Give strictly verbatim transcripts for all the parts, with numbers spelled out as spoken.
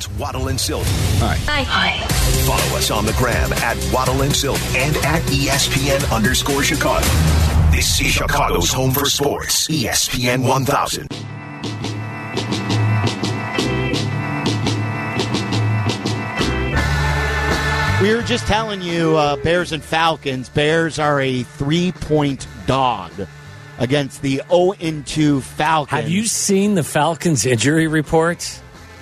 It's Waddle and Silk. Hi. Hi. Hi. Follow us on the gram at Waddle and Silk and at E S P N underscore Chicago. This is Chicago's home for sports. E S P N one thousand. We were just telling you, uh, Bears and Falcons. Bears are a three-point dog against the oh and two Falcons. Have you seen the Falcons' injury reports?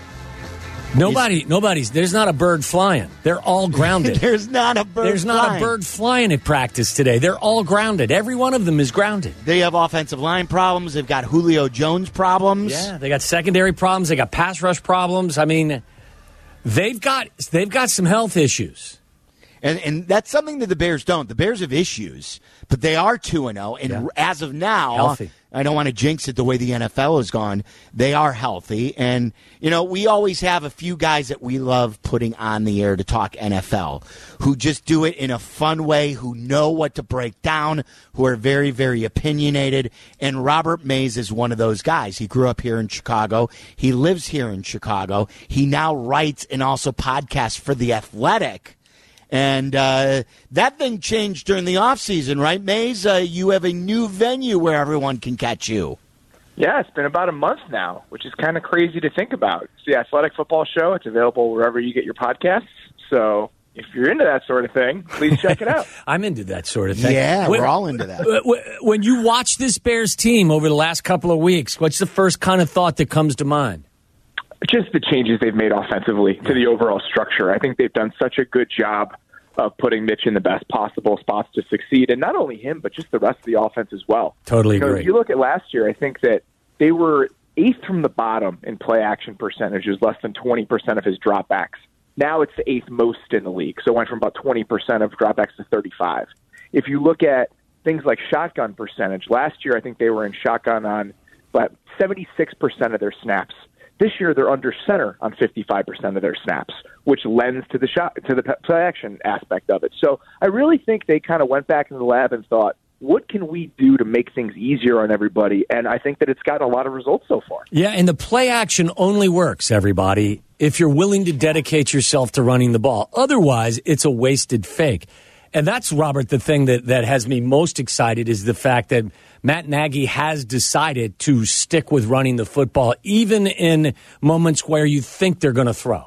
Nobody, nobody's. There's not a bird flying. They're all grounded. There's not a bird. There's flying. not a bird flying at practice today. They're all grounded. Every one of them is grounded. They have offensive line problems. They've got Julio Jones problems. Yeah, they got secondary problems. They got pass rush problems. I mean, they've got they've got some health issues. And and that's something that the Bears don't. The Bears have issues, but they are two and oh. And Yeah. as of now, Healthy. I don't want to jinx it the way the N F L has gone. They are healthy. And, you know, we always have a few guys that we love putting on the air to talk N F L who just do it in a fun way, who know what to break down, who are very, very opinionated. And Robert Mays is one of those guys. He grew up here in Chicago. He lives here in Chicago. He now writes and also podcasts for The Athletic. And uh, that thing changed during the offseason, right, Mays? Uh, you have a new venue where everyone can catch you. Yeah, it's been about a month now, which is kind of crazy to think about. It's the Athletic Football Show. It's available wherever you get your podcasts. So if you're into that sort of thing, please check it out. I'm into that sort of thing. Yeah, when, we're all into that. When you watch this Bears team over the last couple of weeks, what's the first kind of thought that comes to mind? Just the changes they've made offensively to the overall structure. I think they've done such a good job of putting Mitch in the best possible spots to succeed. And not only him, but just the rest of the offense as well. Totally you know, agree. If you look at last year, I think that they were eighth from the bottom in play action percentages, less than twenty percent of his dropbacks. Now it's the eighth most in the league. So it went from about twenty percent of dropbacks to thirty-five. If you look at things like shotgun percentage, last year I think they were in shotgun on about seventy-six percent of their snaps. This year, they're under center on fifty-five percent of their snaps, which lends to the shot to the play action aspect of it. So I really think they kind of went back into the lab and thought, what can we do to make things easier on everybody? And I think that it's gotten a lot of results so far. Yeah, and the play action only works, everybody, if you're willing to dedicate yourself to running the ball. Otherwise, it's a wasted fake. And that's, Robert, the thing that, that has me most excited is the fact that Matt Nagy has decided to stick with running the football, even in moments where you think they're going to throw.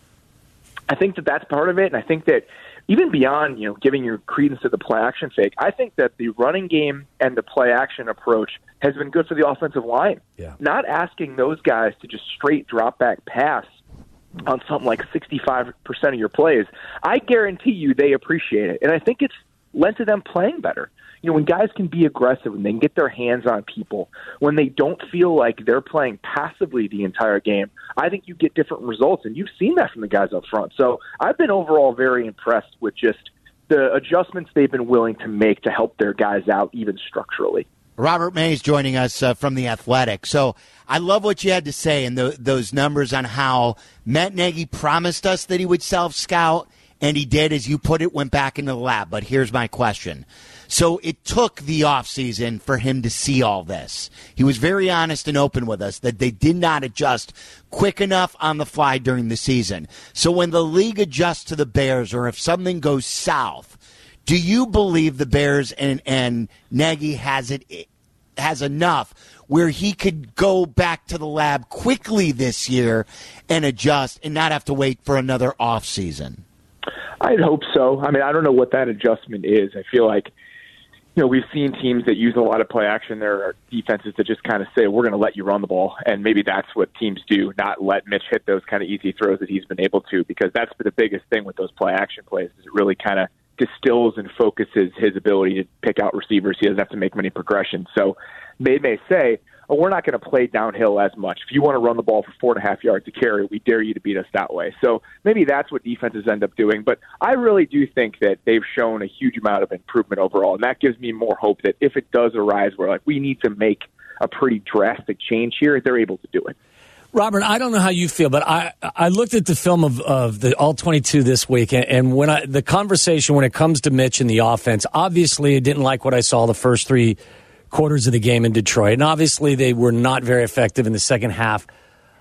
I think that that's part of it, and I think that even beyond, you know, giving your credence to the play action fake, I think that the running game and the play action approach has been good for the offensive line. Yeah. Not asking those guys to just straight drop back pass on something like sixty-five percent of your plays, I guarantee you they appreciate it. And I think it's led to them playing better. You know, when guys can be aggressive and they can get their hands on people, when they don't feel like they're playing passively the entire game, I think you get different results. And you've seen that from the guys up front. So I've been overall very impressed with just the adjustments they've been willing to make to help their guys out, even structurally. Robert Mays joining us uh, from The Athletic. So I love what you had to say and those numbers on how Matt Nagy promised us that he would self-scout, and he did, as you put it, went back into the lab. But here's my question. So it took the offseason for him to see all this. He was very honest and open with us that they did not adjust quick enough on the fly during the season. So when the league adjusts to the Bears, or if something goes south, do you believe the Bears and, and Nagy has it has enough where he could go back to the lab quickly this year and adjust and not have to wait for another offseason? I'd hope so. I mean, I don't know what that adjustment is. I feel like, you know, we've seen teams that use a lot of play action. There are defenses that just kind of say, we're going to let you run the ball. And maybe that's what teams do, not let Mitch hit those kind of easy throws that he's been able to, because that's the biggest thing with those play action plays is it really kind of distills and focuses his ability to pick out receivers. He doesn't have to make many progressions. So they may say, oh, we're not going to play downhill as much. If you want to run the ball for four and a half yards to carry, we dare you to beat us that way. So maybe that's what defenses end up doing. But I really do think that they've shown a huge amount of improvement overall, and that gives me more hope that if it does arise where like we need to make a pretty drastic change here, they're able to do it. Robert, I don't know how you feel, but I, I looked at the film of, of the all twenty-two this week, and when I, the conversation when it comes to Mitch and the offense, obviously I didn't like what I saw the first three quarters of the game in Detroit, and obviously they were not very effective in the second half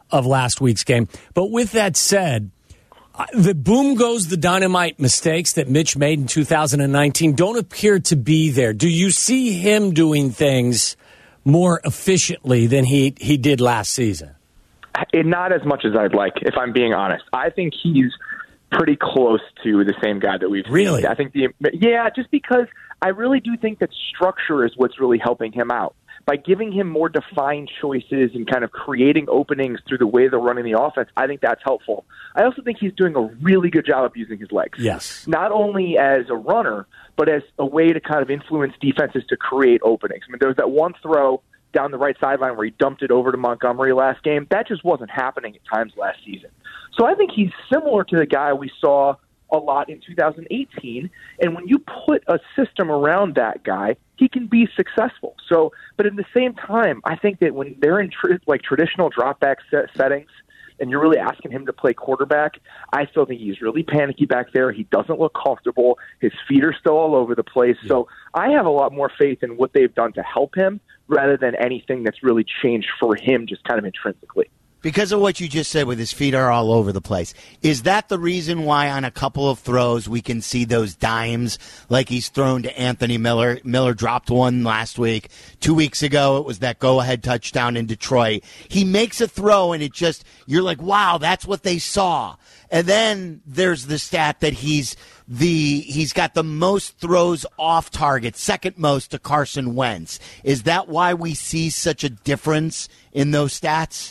of last week's game. But with that said, the boom goes the dynamite mistakes that Mitch made in two thousand nineteen don't appear to be there. Do you see him doing things more efficiently than he, he did last season? It, not as much as I'd like, if I'm being honest. I think he's pretty close to the same guy that we've really? seen. I think the yeah, just because I really do think that structure is what's really helping him out. By giving him more defined choices and kind of creating openings through the way they're running the offense, I think that's helpful. I also think he's doing a really good job of using his legs. Yes. Not only as a runner, but as a way to kind of influence defenses to create openings. I mean, there was that one throw down the right sideline where he dumped it over to Montgomery last game. That just wasn't happening at times last season. So I think he's similar to the guy we saw a lot in two thousand eighteen. And when you put a system around that guy, he can be successful. So, but at the same time, I think that when they're in tr- like traditional drop back set settings and you're really asking him to play quarterback, I still think he's really panicky back there. He doesn't look comfortable. His feet are still all over the place. Yeah. So I have a lot more faith in what they've done to help him rather than anything that's really changed for him just kind of intrinsically. Because of what you just said with his feet are all over the place, is that the reason why on a couple of throws we can see those dimes like he's thrown to Anthony Miller? Miller dropped one last week. Two weeks ago, it was that go-ahead touchdown in Detroit. He makes a throw, and it just, you're like, wow, that's what they saw. And then there's the stat that he's the he's got the most throws off target, second most to Carson Wentz. Is that why we see such a difference in those stats?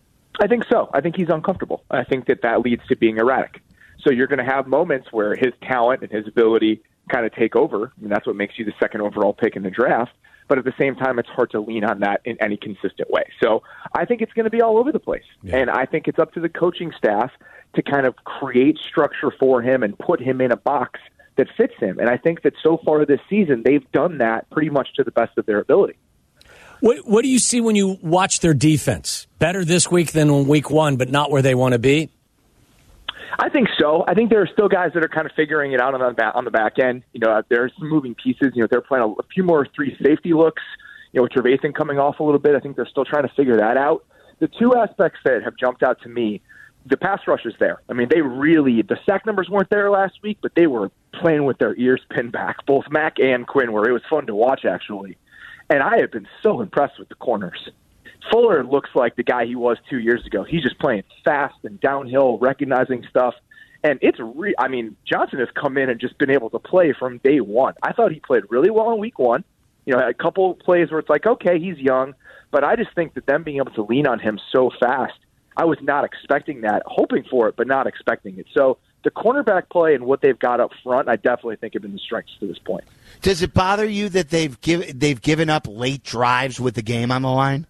I think so. I think he's uncomfortable. I think that that leads to being erratic. So you're going to have moments where his talent and his ability kind of take over, and that's what makes you the second overall pick in the draft. But at the same time, it's hard to lean on that in any consistent way. So I think it's going to be all over the place. Yeah. And I think it's up to the coaching staff to kind of create structure for him and put him in a box that fits him. And I think that so far this season, they've done that pretty much to the best of their ability. What, what do you see when you watch their defense? Better this week than in week one, but not where they want to be? I think so. I think there are still guys that are kind of figuring it out on the back, on the back end. You know, there's some moving pieces. You know, they're playing a, a few more three safety looks. You know, with Trevathan coming off a little bit, I think they're still trying to figure that out. The two aspects that have jumped out to me, the pass rush is there. I mean, they really, the sack numbers weren't there last week, but they were playing with their ears pinned back. Both Mack and Quinn were. It was fun to watch, actually. And I have been so impressed with the corners. Fuller looks like the guy he was two years ago. He's just playing fast and downhill, recognizing stuff. And it's re- I mean, Johnson has come in and just been able to play from day one. I thought he played really well in week one. You know, a couple of plays where it's like, okay, he's young. But I just think that them being able to lean on him so fast, I was not expecting that, hoping for it, but not expecting it. So the cornerback play and what they've got up front, I definitely think have been the strengths to this point. Does it bother you that they've give, they've given up late drives with the game on the line?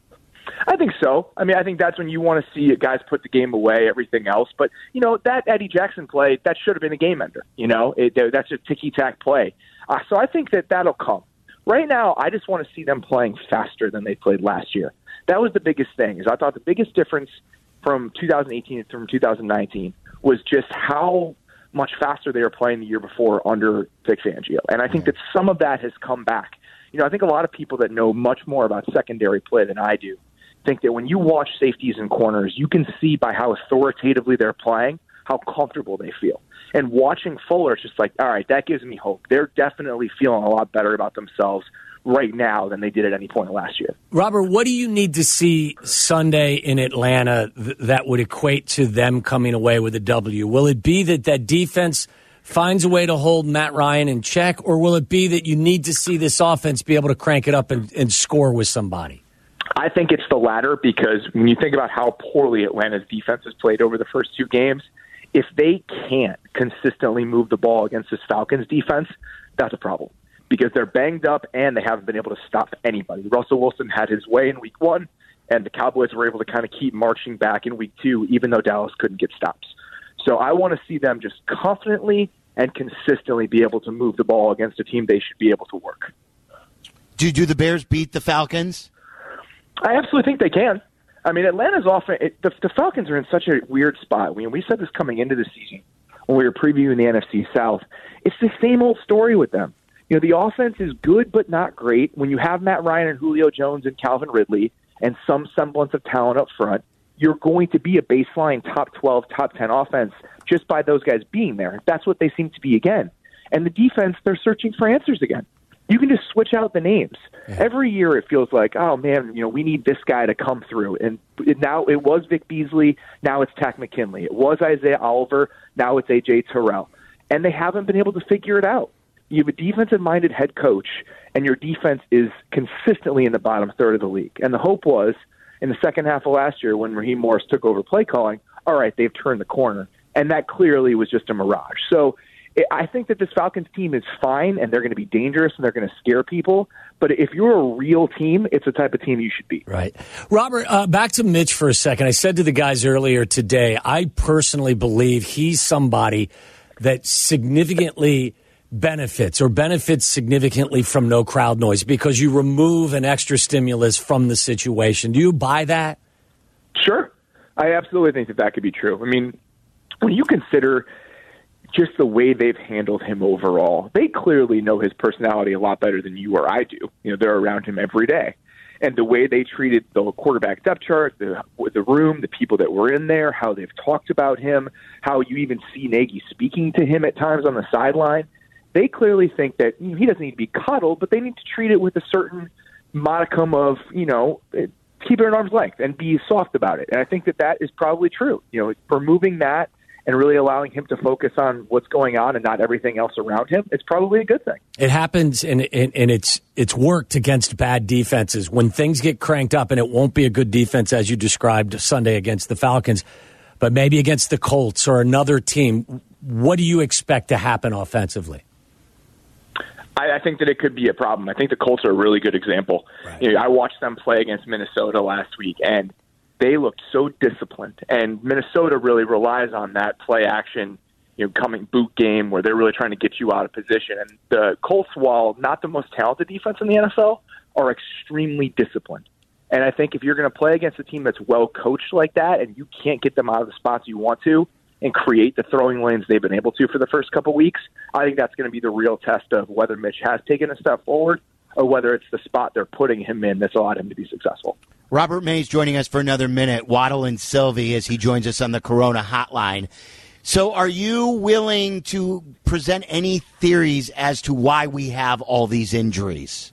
I think so. I mean, I think that's when you want to see guys put the game away, everything else. But, you know, that Eddie Jackson play, that should have been a game ender. You know, it, that's a ticky-tack play. Uh, so I think that that'll come. Right now, I just want to see them playing faster than they played last year. That was the biggest thing. Is I thought the biggest difference from two thousand eighteen to from two thousand nineteen was just how much faster they were playing the year before under Vic Fangio. And I think that some of that has come back. You know, I think a lot of people that know much more about secondary play than I do think that when you watch safeties and corners, you can see by how authoritatively they're playing, how comfortable they feel. And watching Fuller, it's just like, all right, that gives me hope. They're definitely feeling a lot better about themselves right now than they did at any point last year. Robert, what do you need to see Sunday in Atlanta th- that would equate to them coming away with a W? Will it be that that defense finds a way to hold Matt Ryan in check, or will it be that you need to see this offense be able to crank it up and, and score with somebody? I think it's the latter, because when you think about how poorly Atlanta's defense has played over the first two games, if they can't consistently move the ball against this Falcons defense, that's a problem, because they're banged up and they haven't been able to stop anybody. Russell Wilson had his way in week one, and the Cowboys were able to kind of keep marching back in week two, even though Dallas couldn't get stops. So I want to see them just confidently and consistently be able to move the ball against a team they should be able to work. Do, do the Bears beat the Falcons? I absolutely think they can. I mean, Atlanta's often it, the, the Falcons are in such a weird spot. I mean, we said this coming into the season when we were previewing the N F C South. It's the same old story with them. You know, the offense is good but not great. When you have Matt Ryan and Julio Jones and Calvin Ridley and some semblance of talent up front, you're going to be a baseline top twelve, top ten offense just by those guys being there. That's what they seem to be again. And the defense, they're searching for answers again. You can just switch out the names. Yeah. Every year it feels like, oh, man, you know, we need this guy to come through. And it, now it was Vic Beasley. Now it's Takk McKinley. It was Isaiah Oliver. Now it's A J Terrell. And they haven't been able to figure it out. You have a defensive-minded head coach, and your defense is consistently in the bottom third of the league. And the hope was, in the second half of last year when Raheem Morris took over play calling, all right, they've turned the corner. And that clearly was just a mirage. So I think that this Falcons team is fine, and they're going to be dangerous, and they're going to scare people. But if you're a real team, it's the type of team you should be. Right. Robert, uh, back to Mitch for a second. I said to the guys earlier today, I personally believe he's somebody that significantly benefits or benefits significantly from no crowd noise because you remove an extra stimulus from the situation. Do you buy that? Sure. I absolutely think that that could be true. I mean, when you consider just the way they've handled him overall, they clearly know his personality a lot better than you or I do. You know, they're around him every day. And the way they treated the quarterback depth chart, the, the room, the people that were in there, how they've talked about him, how you even see Nagy speaking to him at times on the sideline, they clearly think that you know, he doesn't need to be coddled, but they need to treat it with a certain modicum of, you know, keep it at arm's length and be soft about it. And I think that that is probably true. You know, removing that and really allowing him to focus on what's going on and not everything else around him, it's probably a good thing. It happens, and, and, and it's it's worked against bad defenses. When things get cranked up, and it won't be a good defense, as you described Sunday against the Falcons, but maybe against the Colts or another team, what do you expect to happen offensively? I, I think that it could be a problem. I think the Colts are a really good example. Right. You know, I watched them play against Minnesota last week, and they looked so disciplined, and Minnesota really relies on that play action, you know, coming boot game where they're really trying to get you out of position. And the Colts, while not the most talented defense in the N F L, are extremely disciplined. And I think if you're going to play against a team that's well coached like that, and you can't get them out of the spots you want to and create the throwing lanes they've been able to for the first couple weeks, I think that's going to be the real test of whether Mitch has taken a step forward or whether it's the spot they're putting him in that's allowed him to be successful. Robert Mays joining us for another minute. Waddle and Sylvie as he joins us on the Corona Hotline. So are you willing to present any theories as to why we have all these injuries?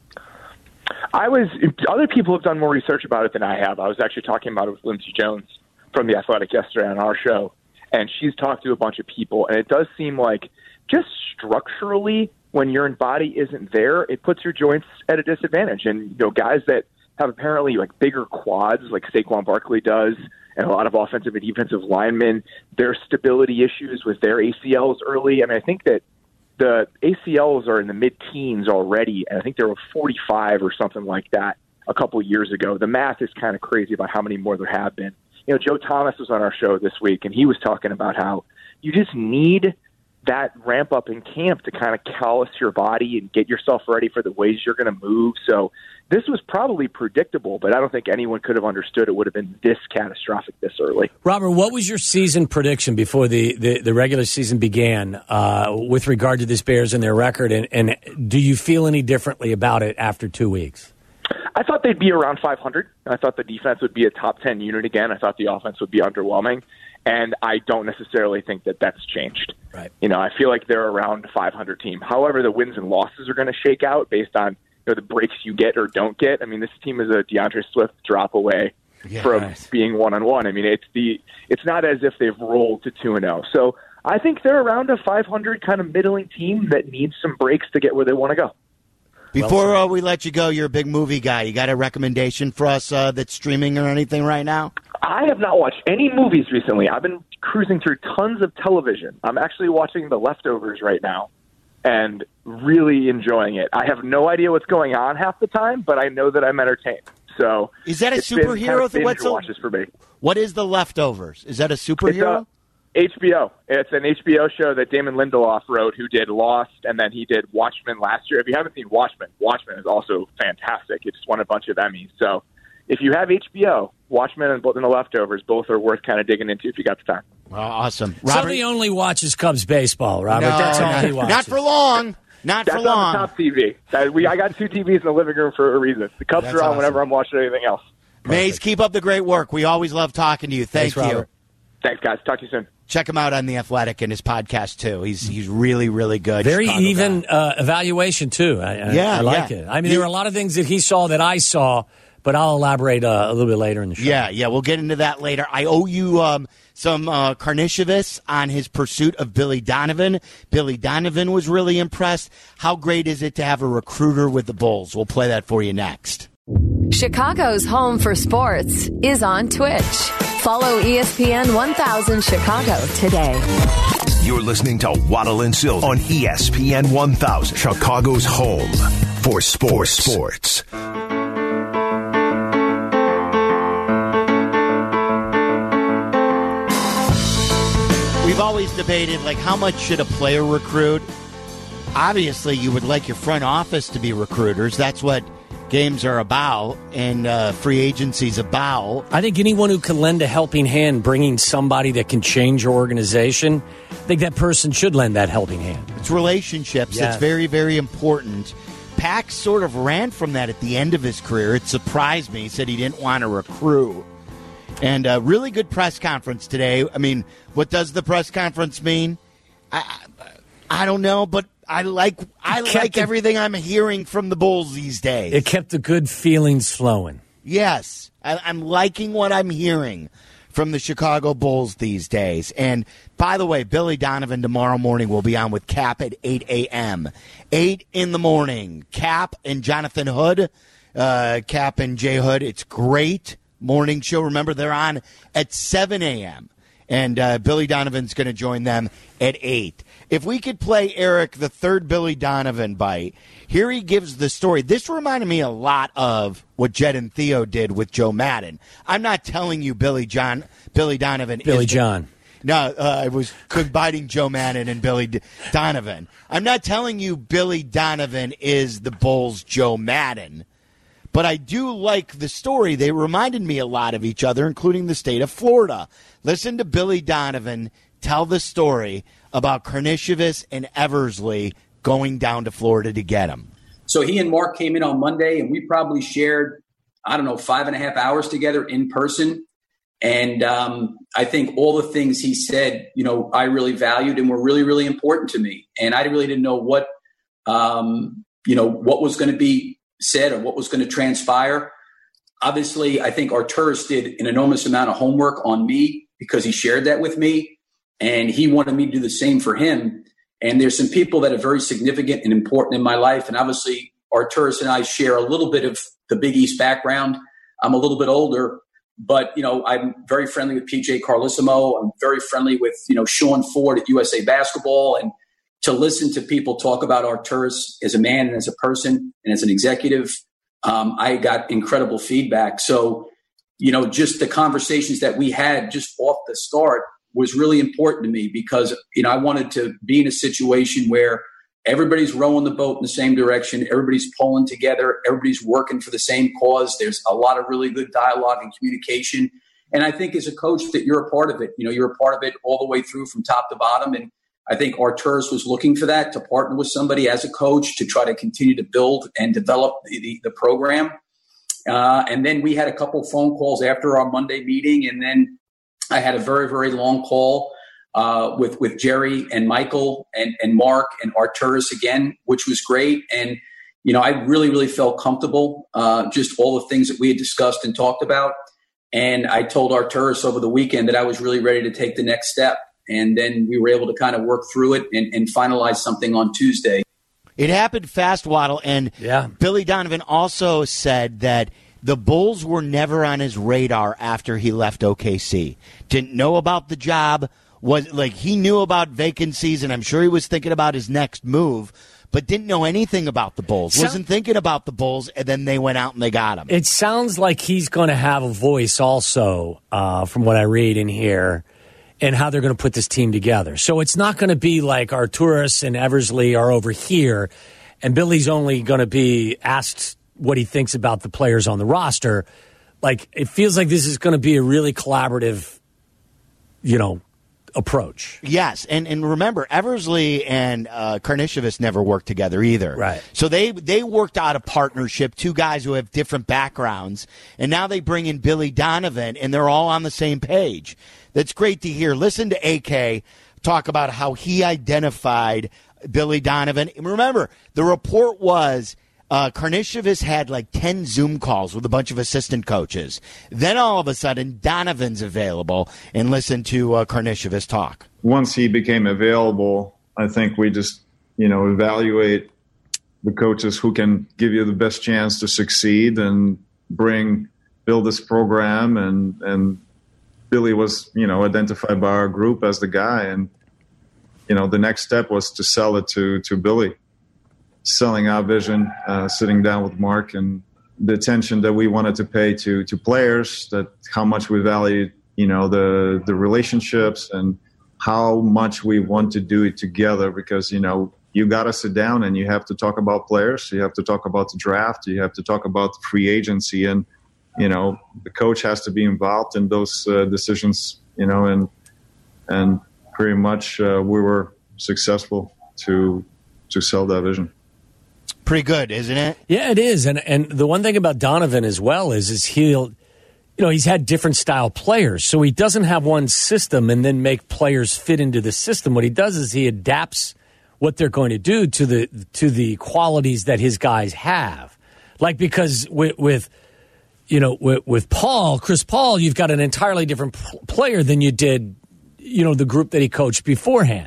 I was. Other people have done more research about it than I have. I was actually talking about it with Lindsey Jones from The Athletic yesterday on our show, and she's talked to a bunch of people, and it does seem like just structurally when your body isn't there, it puts your joints at a disadvantage. And, you know, guys that have apparently like bigger quads like Saquon Barkley does and a lot of offensive and defensive linemen, their stability issues with their A C Ls early. I mean, I think that the A C Ls are in the mid-teens already, and I think there were forty-five or something like that a couple of years ago. The math is kind of crazy about how many more there have been. You know, Joe Thomas was on our show this week, and he was talking about how you just need that ramp up in camp to kind of callous your body and get yourself ready for the ways you're going to move. So this was probably predictable, but I don't think anyone could have understood it would have been this catastrophic this early. Robert, what was your season prediction before the, the, the regular season began uh, with regard to this Bears and their record? And, and do you feel any differently about it after two weeks? I thought they'd be around five hundred. I thought the defense would be a top ten unit again. I thought the offense would be underwhelming. And I don't necessarily think that that's changed. Right. You know, I feel like they're around a five hundred team. However, the wins and losses are going to shake out based on, you know, the breaks you get or don't get. I mean, this team is a DeAndre Swift drop away yeah, from nice. being one-on-one. I mean, it's the it's not as if they've rolled to two and oh. So I think they're around a five hundred kind of middling team that needs some breaks to get where they want to go. Before uh, we let you go, you're a big movie guy. You got a recommendation for us uh, that's streaming or anything right now? I have not watched any movies recently. I've been cruising through tons of television. I'm actually watching The Leftovers right now and really enjoying it. I have no idea what's going on half the time, but I know that I'm entertained. So is that a superhero? Kind of What's a, watches for me. What is The Leftovers? Is that a superhero? It's a, H B O. It's an H B O show that Damon Lindelof wrote, who did Lost, and then he did Watchmen last year. If you haven't seen Watchmen, Watchmen is also fantastic. It just won a bunch of Emmys. So if you have H B O, Watchmen and The Leftovers, both are worth kind of digging into if you got the time. Well, awesome. Robert, so he only watches Cubs baseball, Robert. No, That's all not, he watches. Not for long. Not That's for long. That's on the top T V. That, we, I got two T Vs in the living room for a reason. The Cubs That's are on awesome. whenever I'm watching anything else. Mace, keep up the great work. We always love talking to you. Thank Thanks, you. Robert. Thanks, guys. Talk to you soon. Check him out on The Athletic and his podcast, too. He's he's really, really good. Very Chicago even guy. uh, evaluation, too. I, I, Yeah, I like yeah. it. I mean, You- there were a lot of things that he saw that I saw, but I'll elaborate uh, a little bit later in the show. Yeah, yeah, we'll get into that later. I owe you um, some uh, Karnisovas on his pursuit of Billy Donovan. Billy Donovan was really impressed. How great is it to have a recruiter with the Bulls? We'll play that for you next. Chicago's home for sports is on Twitch. Follow E S P N one thousand Chicago today. You're listening to Waddle and Silk on E S P N one thousand, Chicago's home for sports. sports. We've always debated, like, how much should a player recruit? Obviously, you would like your front office to be recruiters. That's what games are about and uh, free agency's about. I think anyone who can lend a helping hand, bringing somebody that can change your organization, I think that person should lend that helping hand. It's relationships. Yes. It's very, very important. Pax sort of ran from that at the end of his career. It surprised me. He said he didn't want to recruit. And a really good press conference today. I mean, what does the press conference mean? I I, I don't know, but I like I like the- everything I'm hearing from the Bulls these days. It kept the good feelings flowing. Yes, I, I'm liking what I'm hearing from the Chicago Bulls these days. And by the way, Billy Donovan tomorrow morning will be on with Cap at eight a.m. eight in the morning. Cap and Jonathan Hood, uh, Cap and Jay Hood. It's great morning show. Remember, they're on at seven a.m. And uh, Billy Donovan's going to join them at eight. If we could play, Eric, the third Billy Donovan bite, here he gives the story. This reminded me a lot of what Jed and Theo did with Joe Madden. I'm not telling you Billy John, Billy Donovan Billy is John. No, uh, I was combining Joe Madden and Billy D- Donovan. I'm not telling you Billy Donovan is the Bulls' Joe Madden. But I do like the story. They reminded me a lot of each other, including the state of Florida. Listen to Billy Donovan tell the story about Karnisovas and Eversley going down to Florida to get him. So he and Mark came in on Monday, and we probably shared, I don't know, five and a half hours together in person. And um, I think all the things he said, you know, I really valued and were really, really important to me. And I really didn't know what, um, you know, what was going to be said or what was going to transpire. Obviously, I think Arturas did an enormous amount of homework on me because he shared that with me, and he wanted me to do the same for him. And there's some people that are very significant and important in my life. And obviously, Arturas and I share a little bit of the Big East background. I'm a little bit older, but, you know, I'm very friendly with P J Carlesimo. I'm very friendly with, you know, Sean Ford at U S A Basketball. And to listen to people talk about Arturas as a man and as a person and as an executive, um, I got incredible feedback. So, you know, just the conversations that we had just off the start was really important to me because, you know, I wanted to be in a situation where everybody's rowing the boat in the same direction. Everybody's pulling together. Everybody's working for the same cause. There's a lot of really good dialogue and communication. And I think as a coach that you're a part of it. You know, you're a part of it all the way through from top to bottom. And I think Arturas was looking for that, to partner with somebody as a coach to try to continue to build and develop the, the, the program. Uh, and then we had a couple phone calls after our Monday meeting. And then I had a very, very long call uh, with, with Jerry and Michael and, and Mark and Arturas again, which was great. And, you know, I really, really felt comfortable, uh, just all the things that we had discussed and talked about. And I told Arturas over the weekend that I was really ready to take the next step. And then we were able to kind of work through it and, and finalize something on Tuesday. It happened fast, Waddle, and Yeah. Billy Donovan also said that the Bulls were never on his radar after he left O K C. Didn't know about the job. Was like he knew about vacancies, and I'm sure he was thinking about his next move, but didn't know anything about the Bulls. So- Wasn't thinking about the Bulls, and then they went out and they got him. It sounds like he's going to have a voice also, uh, from what I read in here, and how they're going to put this team together. So it's not going to be like Arturas and Eversley are over here, and Billy's only going to be asked what he thinks about the players on the roster. Like, it feels like this is going to be a really collaborative, you know, approach. Yes, and and remember, Eversley and uh, Karnisovas never worked together either. Right. So they they worked out a partnership, two guys who have different backgrounds, and now they bring in Billy Donovan, and they're all on the same page. That's great to hear. Listen to A K talk about how he identified Billy Donovan. And remember, the report was Uh, Karnisovas had like ten Zoom calls with a bunch of assistant coaches. Then all of a sudden, Donovan's available, and listen to uh, Karnisovas talk. Once he became available, I think we just, you know, evaluate the coaches who can give you the best chance to succeed and bring, build this program. And, and Billy was, you know, identified by our group as the guy. And, you know, the next step was to sell it to, to Billy. Selling our vision, uh, sitting down with Mark, and the attention that we wanted to pay to to players, that how much we valued, you know, the the relationships and how much we want to do it together. Because, you know, you got to sit down and you have to talk about players, you have to talk about the draft, you have to talk about the free agency, and, you know, the coach has to be involved in those uh, decisions, you know, and and pretty much uh, we were successful to to sell that vision. Pretty good, isn't it? Yeah, it is. And and the one thing about Donovan as well is is he'll, you know, he's had different style players, so he doesn't have one system and then make players fit into the system. What he does is he adapts what they're going to do to the to the qualities that his guys have. Like, because with, with you know with, with Paul, Chris Paul, you've got an entirely different player than you did, you know, the group that he coached beforehand.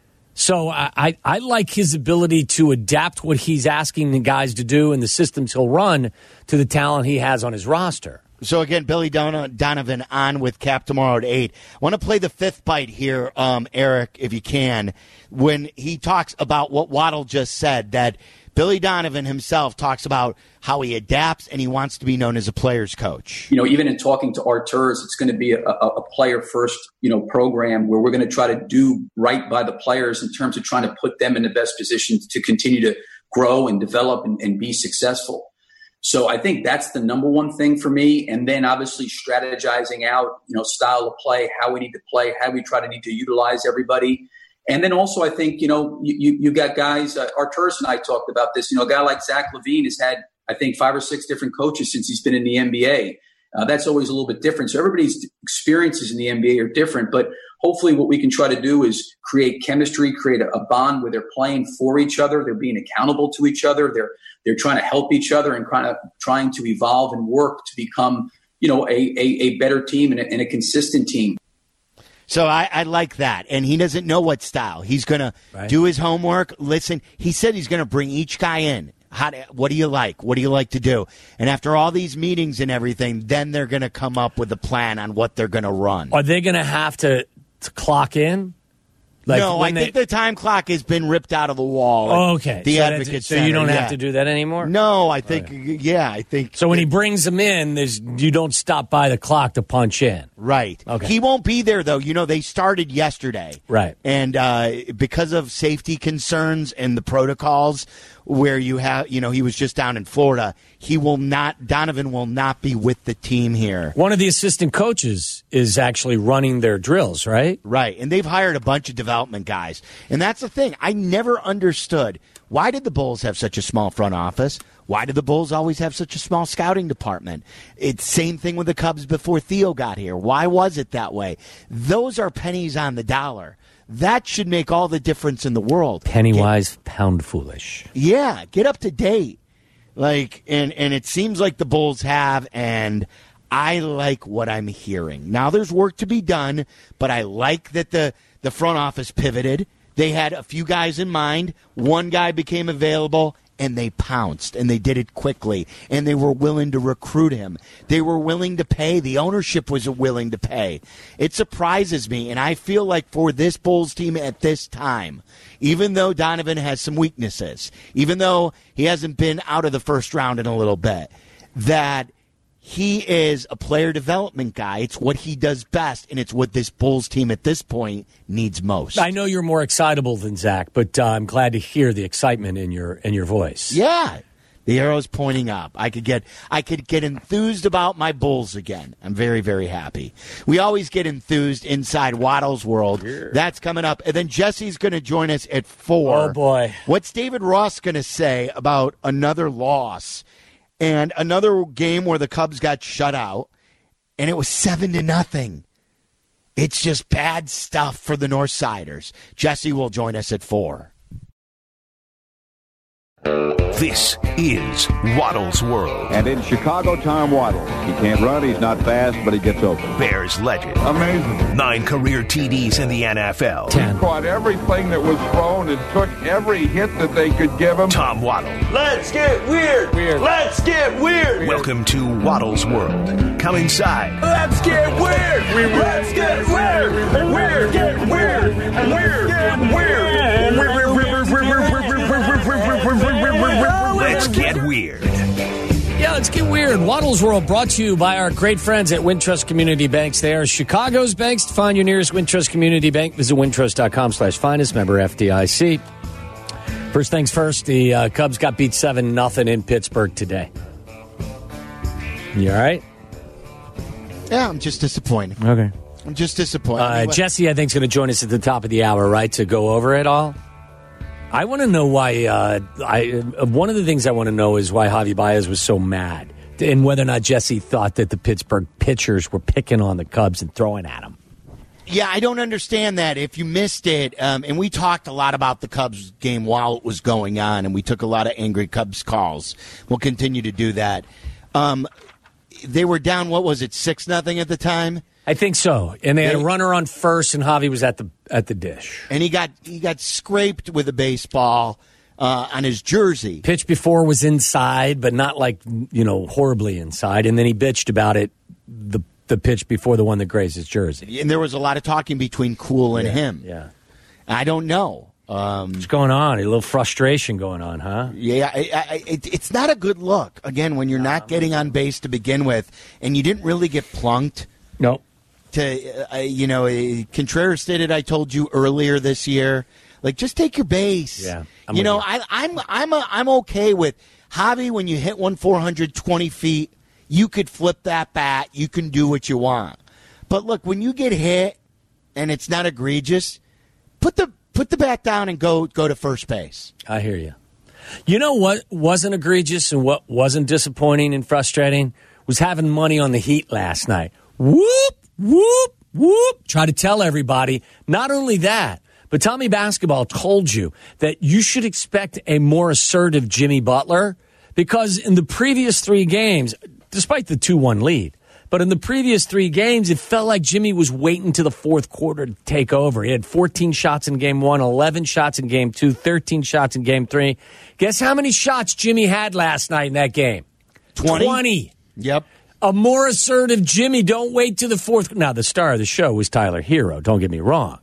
So I, I, I like his ability to adapt what he's asking the guys to do and the systems he'll run to the talent he has on his roster. So, again, Billy Don- Donovan on with Cap tomorrow at eight. I want to play the fifth bite here, um, Eric, if you can, when he talks about what Waddle just said, that Billy Donovan himself talks about how he adapts and he wants to be known as a player's coach. You know, even in talking to Arturs, it's going to be a, a, a player-first, you know, program where we're going to try to do right by the players in terms of trying to put them in the best position to continue to grow and develop and, and be successful. So I think that's the number one thing for me. And then obviously strategizing out, you know, style of play, how we need to play, how we try to need to utilize everybody. And then also, I think, you know, you, you got guys, uh, Arturs and I talked about this, you know, a guy like Zach LaVine has had, I think, five or six different coaches since he's been in the N B A. Uh, that's always a little bit different. So everybody's experiences in the N B A are different, but hopefully what we can try to do is create chemistry, create a, a bond where they're playing for each other. They're being accountable to each other. They're, they're trying to help each other and kind of trying to evolve and work to become, you know, a, a, a better team and a, and a consistent team. So I, I like that. And he doesn't know what style. He's going right. to do his homework, listen. He said he's going to bring each guy in. How do, what do you like? What do you like to do? And after all these meetings and everything, then they're going to come up with a plan on what they're going to run. Are they going to have to, to clock in? Like no, I they, think the time clock has been ripped out of the wall. Oh, okay. The so Advocate So Center, you don't yeah. have to do that anymore? No, I think, okay. yeah, I think. So when he brings them in, there's you don't stop by the clock to punch in. Right. Okay. He won't be there, though. You know, they started yesterday. Right. And uh, because of safety concerns and the protocols where you have, you know, he was just down in Florida, he will not, Donovan will not be with the team here. One of the assistant coaches is actually running their drills, right? Right. And they've hired a bunch of development guys. And that's the thing. I never understood, why did the Bulls have such a small front office? Why did the Bulls always have such a small scouting department? It's same thing with the Cubs before Theo got here. Why was it that way? Those are pennies on the dollar. That should make all the difference in the world. Penny wise, pound foolish. Yeah, get up to date. Like, and, and it seems like the Bulls have, and I like what I'm hearing. Now there's work to be done, but I like that the, the front office pivoted. They had a few guys in mind. One guy became available, and they pounced, and they did it quickly, and they were willing to recruit him. They were willing to pay. The ownership was willing to pay. It surprises me, and I feel like for this Bulls team at this time, even though Donovan has some weaknesses, even though he hasn't been out of the first round in a little bit, that he is a player development guy. It's what he does best, and it's what this Bulls team at this point needs most. I know you're more excitable than Zach, but uh, I'm glad to hear the excitement in your in your voice. Yeah. The arrow's pointing up. I could get I could get enthused about my Bulls again. I'm very, very happy. We always get enthused inside Waddle's World. Yeah. That's coming up. And then Jesse's going to join us at four. Oh, boy. What's David Ross going to say about another loss and another game where the Cubs got shut out and it was seven to nothing? It's just bad stuff for the Northsiders. Jesse will join us at four. This is Waddle's World. And in Chicago, Tom Waddle. He can't run, he's not fast, but he gets open. Bears legend. Amazing. Nine career T Ds in the N F L. Ten. He caught everything that was thrown and took every hit that they could give him. Tom Waddle. Let's get weird. Weird. Let's get weird. weird. Welcome to Waddle's World. Come inside. Let's get weird. weird. Let's get weird. Weird. Get weird. Weird. Get weird. Let's get weird. Yeah, let's get weird. Waddle's World brought to you by our great friends at Wintrust Community Banks. They are Chicago's banks. To find your nearest Wintrust Community Bank, visit wintrust.com slash finest, member F D I C. First things first, the uh, Cubs got beat seven nothing in Pittsburgh today. You all right? Yeah, I'm just disappointed. Okay. I'm just disappointed. Uh, Jesse, I think, is going to join us at the top of the hour, right, to go over it all. I want to know why. Uh, I one of the things I want to know is why Javi Baez was so mad, and whether or not Jesse thought that the Pittsburgh pitchers were picking on the Cubs and throwing at him. Yeah, I don't understand that. If you missed it, um, and we talked a lot about the Cubs game while it was going on, and we took a lot of angry Cubs calls. We'll continue to do that. Um, they were down. What was it? Six nothing at the time. I think so, and they had a runner on first, and Javi was at the at the dish, and he got he got scraped with a baseball uh, on his jersey. Pitch before was inside, but not like you know horribly inside, and then he bitched about it the the pitch before the one that grazed his jersey. And there was a lot of talking between Cool and yeah, him. Yeah, I don't know um, what's going on. A little frustration going on, huh? Yeah, I, I, it, it's not a good look. Again, when you're nah, not getting on base to begin with, and you didn't really get plunked. Nope. To uh, you know, uh, Contreras did it. I told you earlier this year. Like, just take your base. Yeah, I'm you know, I, I'm I'm a, I'm okay with Javi. When you hit one four hundred twenty feet, you could flip that bat. You can do what you want. But look, when you get hit and it's not egregious, put the put the bat down and go go to first base. I hear you. You know what wasn't egregious and what wasn't disappointing and frustrating was having money on the Heat last night. Whoop. Whoop, whoop. Try to tell everybody. Not only that, but Tommy Basketball told you that you should expect a more assertive Jimmy Butler because in the previous three games, despite the two one lead, but in the previous three games, it felt like Jimmy was waiting to the fourth quarter to take over. He had fourteen shots in game one, eleven shots in game two, thirteen shots in game three. Guess how many shots Jimmy had last night in that game? twenty. twenty. Yep. A more assertive Jimmy. Don't wait to the fourth. Now, the star of the show was Tyler Hero. Don't get me wrong.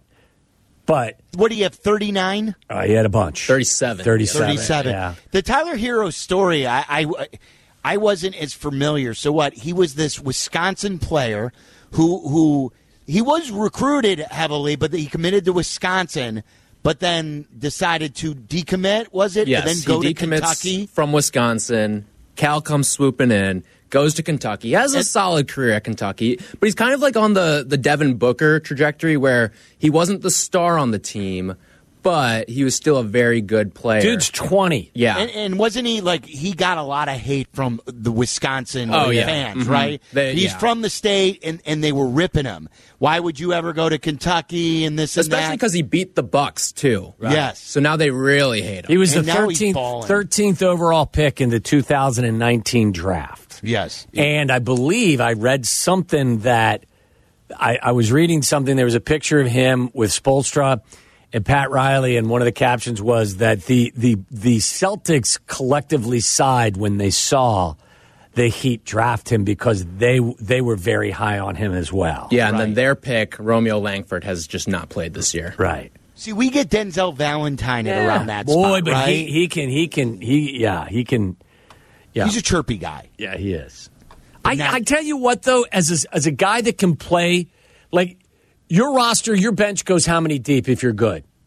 But what do you have, thirty-nine? Uh, he had a bunch. thirty-seven. thirty-seven. thirty-seven. Yeah. The Tyler Hero story, I, I, I wasn't as familiar. So what? He was this Wisconsin player who who he was recruited heavily, but he committed to Wisconsin, but then decided to decommit, was it? Yes, and then go he to decommits Kentucky? From Wisconsin. Cal comes swooping in, goes to Kentucky. He has a solid career at Kentucky, but he's kind of like on the, the Devin Booker trajectory where he wasn't the star on the team, but he was still a very good player. Dude's twenty. Yeah. And, and wasn't he, like, he got a lot of hate from the Wisconsin oh, yeah. fans, mm-hmm. right? They, He's yeah. from the state, and, and they were ripping him. Why would you ever go to Kentucky and this Especially and that? because he beat the Bucks, too. Right? Yes. So now they really hate him. He was And the now he's thirteenth, balling. thirteenth overall pick in the two thousand nineteen draft. Yes. And I believe I read something that I, I was reading something. There was a picture of him with Spoelstra and Pat Riley, and one of the captions was that the the the Celtics collectively sighed when they saw the Heat draft him because they they were very high on him as well. Yeah, and Right. then their pick, Romeo Langford, has just not played this year. Right. See, we get Denzel Valentine at around that Boy, spot, but right? he, he can he can he yeah he can yeah He's a chirpy guy. yeah he is. I, now- I tell you what though, as a, as a guy that can play, like your roster, your bench goes how many deep if you're good?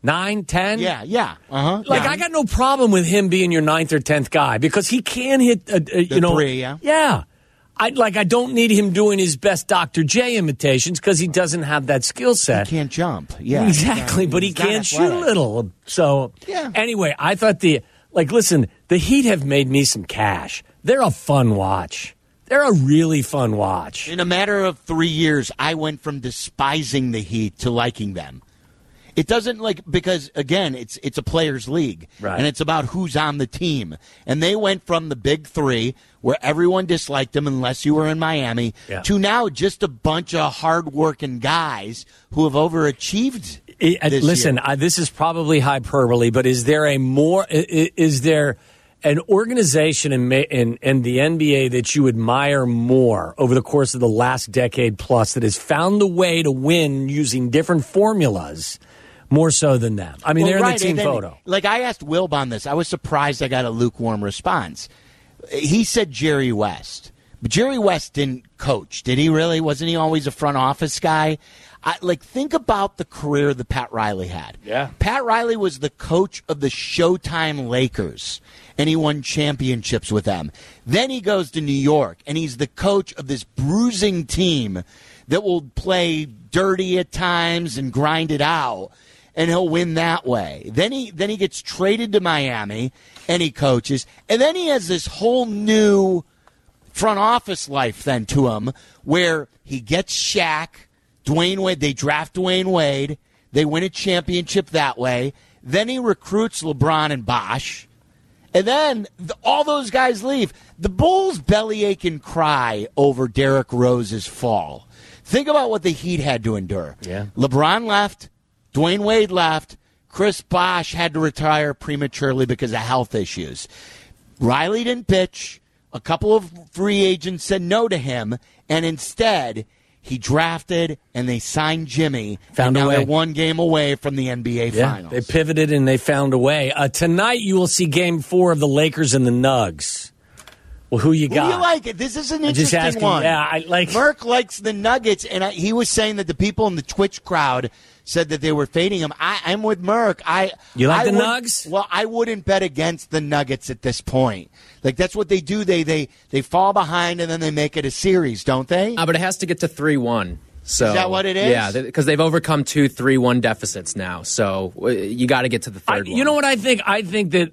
Nine, ten? Yeah, yeah. Uh-huh. Like, yeah. I got no problem with him being your ninth or tenth guy because he can hit, uh, uh, you The know. three, yeah. Yeah. I like. I don't need him doing his best Doctor J imitations because he doesn't have that skill set. He can't jump. Yeah, exactly. But he He's not can shoot a athletic. little. So Yeah. anyway, I thought the like. Listen, the Heat have made me some cash. They're a fun watch. They're a really fun watch. In a matter of three years, I went from despising the Heat to liking them. It doesn't like because again, it's it's a players' league, Right. and it's about who's on the team. And they went from the big three, where everyone disliked them unless you were in Miami, Yeah. to now just a bunch of hard-working guys who have overachieved. It- uh, this listen, year. I, this is probably hyperbole, but is there a more? i- i- Is there an organization in, ma- in in the N B A that you admire more over the course of the last decade plus that has found a way to win using different formulas? More so than them. I mean, Well, they're right, in the team and then, photo. Like I asked Wilb on this, I was surprised I got a lukewarm response. He said Jerry West, but Jerry West didn't coach, did he? Really? Wasn't he always a front office guy? I, like, think about the career that Pat Riley had. Yeah. Pat Riley was the coach of the Showtime Lakers, and he won championships with them. Then he goes to New York, and he's the coach of this bruising team that will play dirty at times and grind it out. And he'll win that way. Then he then he gets traded to Miami, and he coaches. And then he has this whole new front office life then to him, where he gets Shaq, Dwayne Wade. They draft Dwayne Wade. They win a championship that way. Then he recruits LeBron and Bosh. And then the, all those guys leave. The Bulls bellyache and cry over Derrick Rose's fall. Think about what the Heat had to endure. Yeah. LeBron left. Dwayne Wade left. Chris Bosh had to retire prematurely because of health issues. Riley didn't pitch. A couple of free agents said no to him, and instead he drafted and they signed Jimmy. Found and a now way. they're one game away from the N B A Yeah, Finals. they pivoted and they found a way. Uh, tonight you will see Game Four of the Lakers and the Nugs. Well, who you Who got? do you like? This is an I'm just interesting asking, one. yeah, I like- Merck likes the Nuggets, and I, he was saying that the people in the Twitch crowd said that they were fading him. I, I'm with Merck. I You like I the wouldn't- Nugs? Well, I wouldn't bet against the Nuggets at this point. Like that's what they do. They they they fall behind and then they make it a series, don't they? Uh, but it has to get to three one. So Is that what it is? Yeah, because they've overcome two three one deficits now. So uh, you got to get to the I, third one. you know what I think? I think that,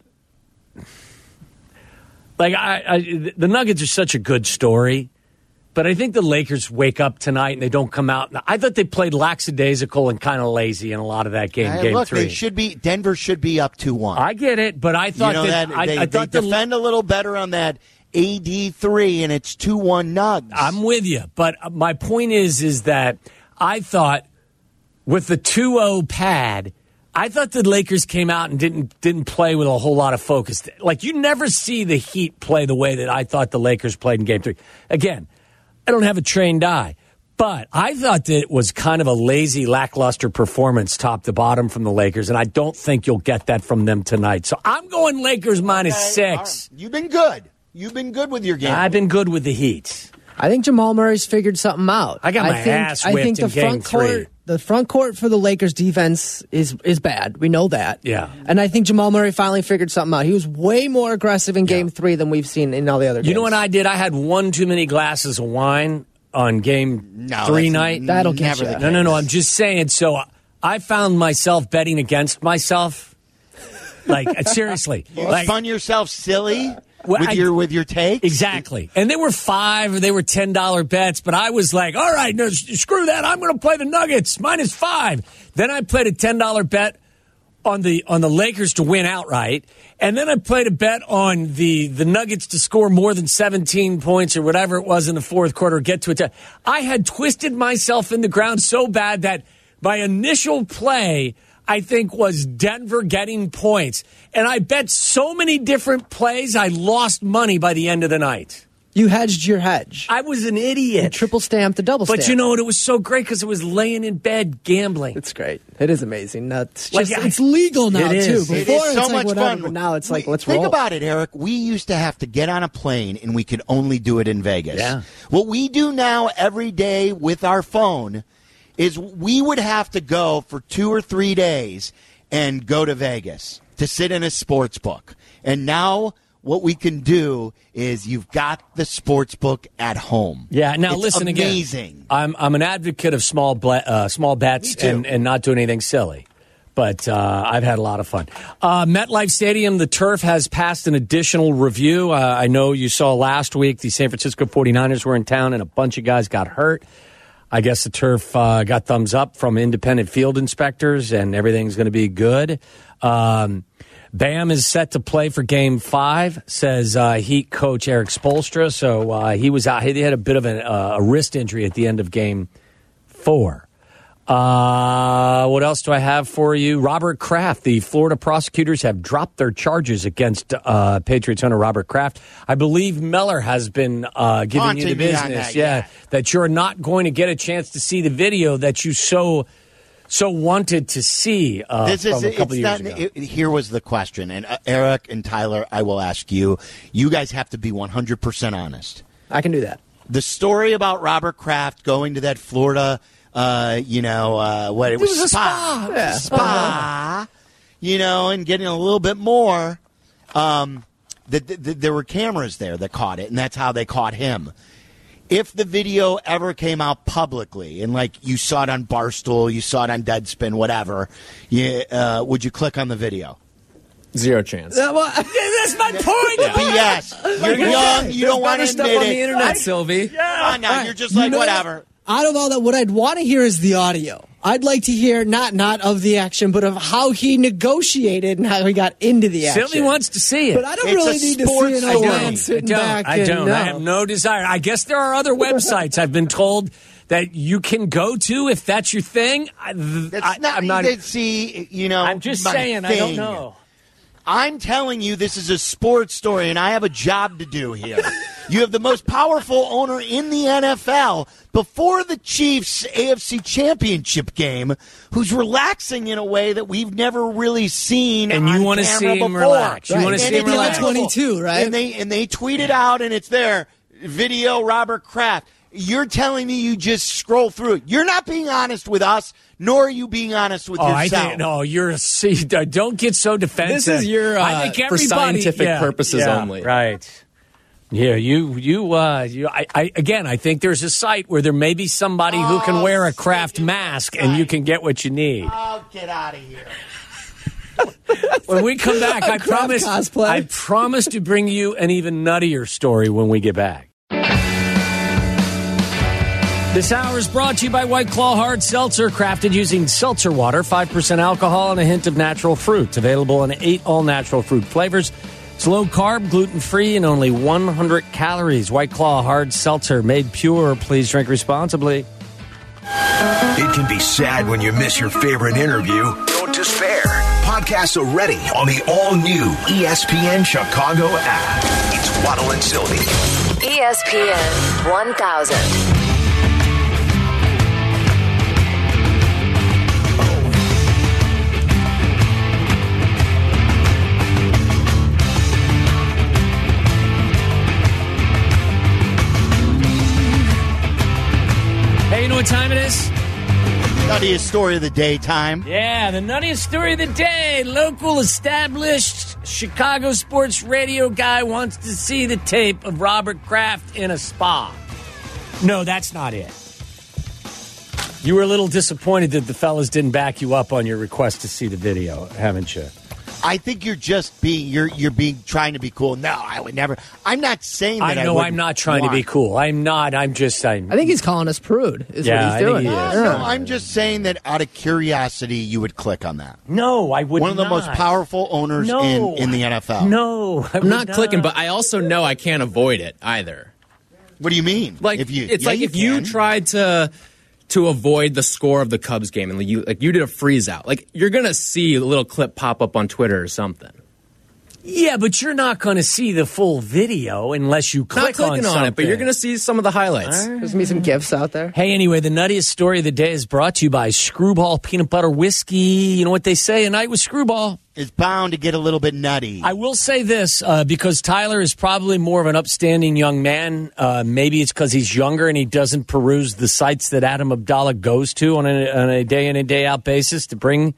like, I, I, the Nuggets are such a good story, but I think the Lakers wake up tonight and they don't come out. I thought they played lackadaisical and kind of lazy in a lot of that game. Hey, game look, three. they should be. Denver should be up two one. I get it, but I thought you know that, that, I, they, I they thought the, defend a little better on that A D three, and it's two one Nugs. I'm with you, but my point is, is that I thought with the two oh pad, I thought the Lakers came out and didn't didn't play with a whole lot of focus. Like you never see the Heat play the way that I thought the Lakers played in Game Three. Again, I don't have a trained eye, but I thought that it was kind of a lazy, lackluster performance, top to bottom, from the Lakers, and I don't think you'll get that from them tonight. So I'm going Lakers minus Okay, all six. right. You've been good. You've been good with your game. I've been good with the Heat. I think Jamal Murray's figured something out. I got my think, ass I whipped think the in game front three. court, the front court for the Lakers defense is is bad. We know that. Yeah. And I think Jamal Murray finally figured something out. He was way more aggressive in game three than we've seen in all the other games. You know what I did? I had one too many glasses of wine on game No, three that's night. That'll get never you. the No, no, no. case. I'm just saying. So I found myself betting against myself. Like seriously, You like spun yourself silly Well, with I- your with your takes. exactly. And they were five or they were ten dollar bets, but I was like, all right, no, s- screw that. I'm going to play the Nuggets minus five. Then I played a ten dollar bet on the on the Lakers to win outright, and then I played a bet on the the Nuggets to score more than seventeen points or whatever it was in the fourth quarter, get to a tie. I had twisted myself in the ground so bad that my initial play, I think, was Denver getting points, and I bet so many different plays I lost money by the end of the night. You hedged your hedge. I was an You idiot. triple stamped the double stamp. But you know what? It was so great because it was laying in bed gambling. It's great. It is amazing. That's Like, just, I- it's legal now, It is. too. It Before is it's so like much whatever, fun. but now it's like, We- let's think roll. about it, Eric. We used to have to get on a plane, and we could only do it in Vegas. Yeah. What we do now every day with our phone is we would have to go for two or three days and go to Vegas to sit in a sports book. And now what we can do is you've got the sports book at home. Yeah, now it's listen amazing. again. I'm I'm an advocate of small ble- uh, small bets and, and not doing anything silly. But uh, I've had a lot of fun. Uh, MetLife Stadium, the turf has passed an additional review. Uh, I know you saw last week the San Francisco forty-niners were in town and a bunch of guys got hurt. I guess the turf uh, got thumbs up from independent field inspectors, and everything's going to be good. Um, Bam is set to play for Game Five, says uh, Heat coach Eric Spoelstra. So uh, he was out. He had a bit of a, uh, a wrist injury at the end of Game Four. Uh, what else do I have for you? Robert Kraft. The Florida prosecutors have dropped their charges against uh, Patriots owner Robert Kraft. I believe Meller has been uh, giving Haunting you the me on business. that, yeah, yeah. that you're not going to get a chance to see the video that you so so wanted to see uh, This from is, a couple it's years not, ago. it, here was the question, and uh, Eric and Tyler, I will ask you. You guys have to be one hundred percent honest. I can do that. The story about Robert Kraft going to that Florida, uh, you know, uh, what it was, was a spa, spa. Yeah. spa, you know, and getting a little bit more. Um, that the, the, there were cameras there that caught it, and that's how they caught him. If the video ever came out publicly, and like you saw it on Barstool, you saw it on Deadspin, whatever, you, uh, would you click on the video? Zero chance. Uh, well, That's my point. B S. You're young. You don't want to stuff admit on it. the internet, Sylvie. Come on now. You're just You like, know whatever. Out of all that, what I'd want to hear is the audio. I'd like to hear not not of the action, but of how he negotiated and how he got into the action. Sylvie wants to see it. But I don't It's really a need to see sports an story. old I man don't. sitting I don't. back. I and don't. no. I have no desire. I guess there are other websites I've been told that you can go to if that's your thing. I, That's I, not, I'm not. that- see, you know. I'm just my saying. I don't thing. know. I'm telling you, this is a sports story, and I have a job to do here. You have the most powerful owner in the N F L before the Chiefs' A F C Championship game, who's relaxing in a way that we've never really seen. And you on wanna camera see him before. relax. You wanna And see him it's relax. unbelievable. twenty-two, right? And they and they tweet it out, and it's there. Video Robert Kraft. You're telling me you just scroll through it. You're not being honest with us, nor are you being honest with Oh, I yourself. think no. You're a see. Don't get so defensive. This is your, uh, I think for everybody- scientific yeah, purposes yeah, only. Right. Yeah, you, you, uh, you. I, I, again, I think there's a site where there may be somebody who can Oh, wear a Kraft mask, and you can get what you need. Oh, get out of here. When we come back, I Kraft promise. cosplay. I promise to bring you an even nuttier story when we get back. This hour is brought to you by White Claw Hard Seltzer, crafted using seltzer water, five percent alcohol, and a hint of natural fruit. It's available in eight all-natural fruit flavors. It's low-carb, gluten-free, and only one hundred calories. White Claw Hard Seltzer, made pure. Please drink responsibly. It can be sad when you miss your favorite interview. Don't despair. Podcasts are ready on the all-new E S P N Chicago app. It's Waddle and Sylvie. E S P N one thousand. Hey, you know what time it is? Nuttiest story of the day time. Yeah, the nuttiest story of the day. Local established Chicago sports radio guy wants to see the tape of Robert Kraft in a spa. No, that's not it. You were a little disappointed that the fellas didn't back you up on your request to see the video, haven't you? I think you're just being you're you're being trying to be cool. No, I would never. I'm not saying that. I I know wouldn't I'm not trying want. to be cool. I'm not. I'm just saying. I think he's calling us prude, is Yeah, what I he's think doing. he No, is. no, I'm just saying that out of curiosity, you would click on that. No, I would One of the not. most powerful owners No. in, in the N F L. No, I I'm would not clicking, but I also know I can't avoid it either. What do you mean? Like if you, it's yeah, like if you can. tried to to avoid the score of the Cubs game and like you like you did a freeze out, like you're gonna see a little clip pop up on Twitter or something. Yeah, but you're not going to see the full video unless you Not click clicking on, on, it, but you're something. gonna see some of the highlights. There's me some gifts out there. Hey, anyway, the nuttiest story of the day is brought to you by Screwball Peanut Butter Whiskey. You know what they say, a night with Screwball. It's bound to get a little bit nutty. I will say this, uh, because Tyler is probably more of an upstanding young man. Uh, maybe it's because he's younger and he doesn't peruse the sites that Adam Abdallah goes to on a, on a day in and day out basis to bring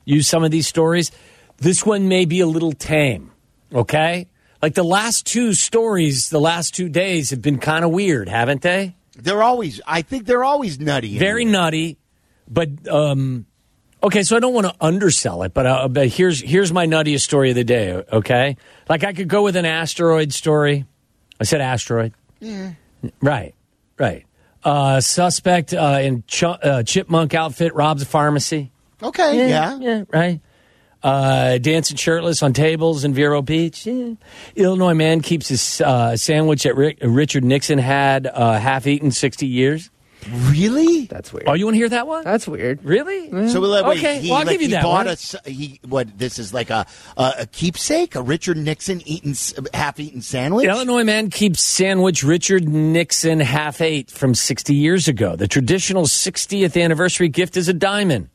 use some of these stories. This one may be a little tame, okay? Like the last two stories, the last two days have been kind of weird, haven't they? They're always, I think they're always nutty. Very nutty, but, um, okay, so I don't want to undersell it, but, uh, but here's here's my nuttiest story of the day, okay? Like I could go with an asteroid story. I said asteroid. Yeah. Right, right. Uh, suspect uh, in ch- uh, chipmunk outfit robs a pharmacy. Okay, yeah. yeah. Yeah, right. Uh, dancing shirtless on tables in Vero Beach. Yeah. Illinois man keeps his uh, sandwich that Rick, Richard Nixon had uh, half-eaten sixty years. Really? That's weird. Oh, you want to hear that one? That's weird. Really? Yeah. So wait, okay, he, well, I'll like, give you he that bought one. A, he, what, this is like a, a, a keepsake? A Richard Nixon eaten, half-eaten sandwich? Illinois man keeps sandwich Richard Nixon half-ate from sixty years ago. The traditional sixtieth anniversary gift is a diamond.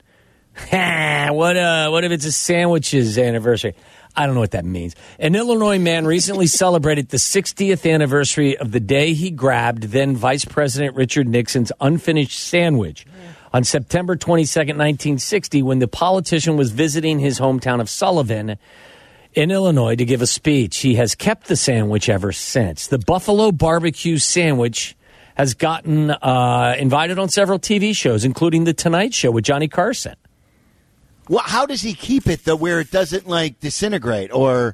what, uh, what if it's a sandwich's anniversary? I don't know what that means. An Illinois man recently celebrated the sixtieth anniversary of the day he grabbed then Vice President Richard Nixon's unfinished sandwich on September twenty-second, nineteen sixty, when the politician was visiting his hometown of Sullivan in Illinois to give a speech. He has kept the sandwich ever since. The Buffalo barbecue sandwich has gotten uh, invited on several T V shows, including The Tonight Show with Johnny Carson. Well, how does he keep it, though, where it doesn't, like, disintegrate? Or,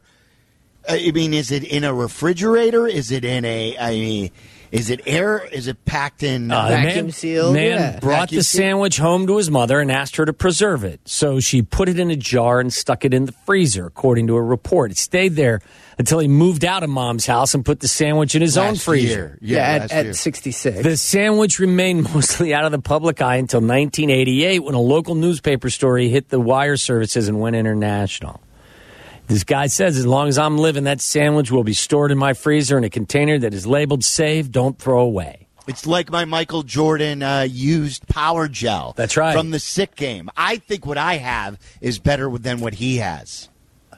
I mean, is it in a refrigerator? Is it in a, I mean, is it air? Is it packed in? Uh, vacuum man, sealed? Man Yeah. brought Vacuum the sealed? sandwich home to his mother and asked her to preserve it. So she put it in a jar and stuck it in the freezer, according to a report. It stayed there until he moved out of Mom's house and put the sandwich in his Last own freezer. year. Yeah, Yeah, at, last year. at sixty-six. The sandwich remained mostly out of the public eye until nineteen eighty-eight when a local newspaper story hit the wire services and went international. This guy says, as long as I'm living, that sandwich will be stored in my freezer in a container that is labeled save, don't throw away. It's like my Michael Jordan uh, used power gel. That's right. From the sick game. I think what I have is better than what he has.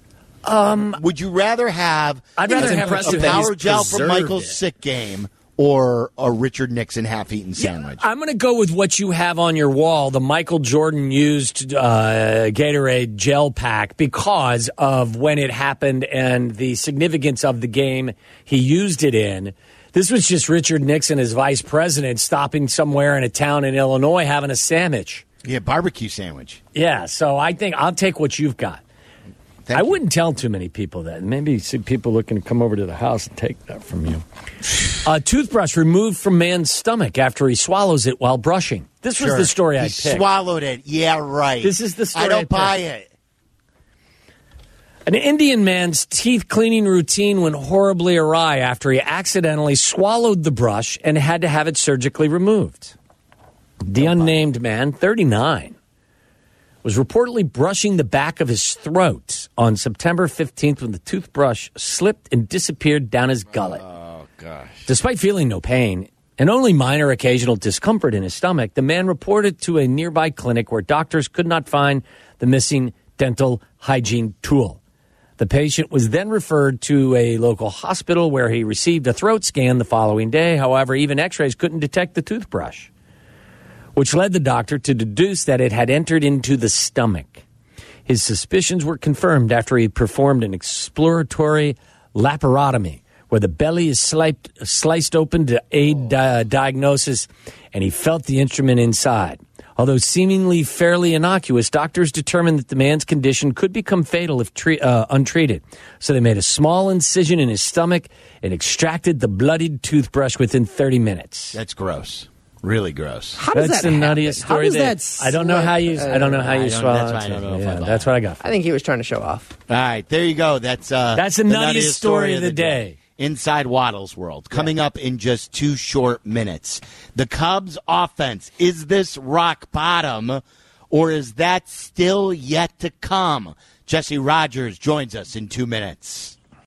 Um, Would you rather have I'd rather a, have a that power he's gel from preserved Michael's it. sick game or a Richard Nixon half-eaten sandwich? I'm going to go with what you have on your wall, the Michael Jordan used uh, Gatorade gel pack, because of when it happened and the significance of the game he used it in. This was just Richard Nixon as vice president stopping somewhere in a town in Illinois having a sandwich. Yeah, barbecue sandwich. Yeah, so I think I'll take what you've got. Thank I you. wouldn't tell too many people that. Maybe see people looking to come over to the house and take that from you. A toothbrush removed from man's stomach after he swallows it while brushing. This was Sure. the story he I picked. swallowed it. Yeah, right. This is the story I I don't picked. buy it. An Indian man's teeth cleaning routine went horribly awry after he accidentally swallowed the brush and had to have it surgically removed. The unnamed man, thirty-nine, was reportedly brushing the back of his throat on September fifteenth when the toothbrush slipped and disappeared down his gullet. Oh, gosh. Despite feeling no pain and only minor occasional discomfort in his stomach, the man reported to a nearby clinic where doctors could not find the missing dental hygiene tool. The patient was then referred to a local hospital where he received a throat scan the following day. However, even x-rays couldn't detect the toothbrush, which led the doctor to deduce that it had entered into the stomach. His suspicions were confirmed after he performed an exploratory laparotomy, where the belly is sliced, sliced open to aid uh, diagnosis, and he felt the instrument inside. Although seemingly fairly innocuous, doctors determined that the man's condition could become fatal if tre- uh, untreated. So they made a small incision in his stomach and extracted the bloodied toothbrush within thirty minutes. That's gross. Really gross. How does That's that the happen? nuttiest How story does there. that I don't know how you. slip? I don't know how I you don't- swallow. that's it. why I don't know if Yeah, I buy that's it. what I got. I think he was trying to show off. All right, there you go. That's uh, That's the nuttiest story of the day. Inside Waddle's World. Coming up in just two short minutes. The Cubs offense, is this rock bottom, or is that still yet to come? Jesse Rogers joins us in two minutes.